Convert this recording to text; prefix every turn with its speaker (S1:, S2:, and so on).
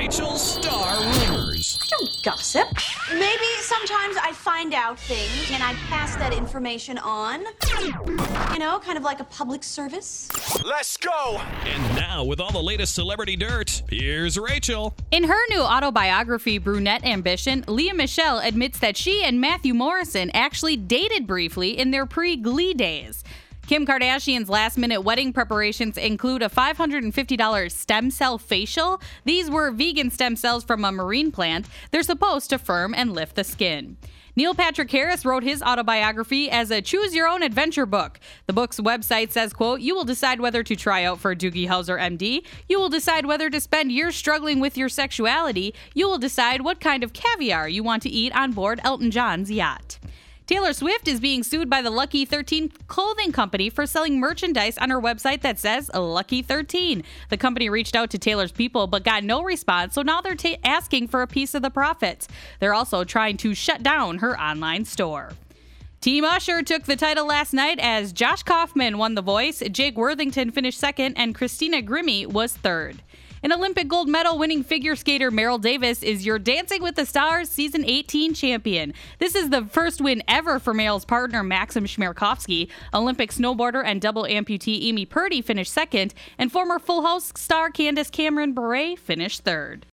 S1: Rachel's Star Rumors.
S2: I don't gossip. Maybe sometimes I find out things and I pass that information on. You know, kind of like a public service.
S3: Let's go!
S1: And now, with all the latest celebrity dirt, here's Rachel.
S4: In her new autobiography, Brunette Ambition, Lea Michele admits that she and Matthew Morrison actually dated briefly in their pre-Glee days. Kim Kardashian's last-minute wedding preparations include a $550 stem cell facial. These were vegan stem cells from a marine plant. They're supposed to firm and lift the skin. Neil Patrick Harris wrote his autobiography as a choose-your-own-adventure book. The book's website says, quote, "You will decide whether to try out for Doogie Howser, MD. You will decide whether to spend years struggling with your sexuality. You will decide what kind of caviar you want to eat on board Elton John's yacht." Taylor Swift is being sued by the Lucky 13 clothing company for selling merchandise on her website that says Lucky 13. The company reached out to Taylor's people but got no response, so now they're asking for a piece of the profits. They're also trying to shut down her online store. Team Usher took the title last night as Josh Kaufman won The Voice, Jake Worthington finished second, and Christina Grimmie was third. An Olympic gold medal winning figure skater Meryl Davis is your Dancing with the Stars Season 18 champion. This is the first win ever for Meryl's partner Maxim Chmerkovskiy. Olympic snowboarder and double amputee Amy Purdy finished second, and former Full House star Candace Cameron Bure finished third.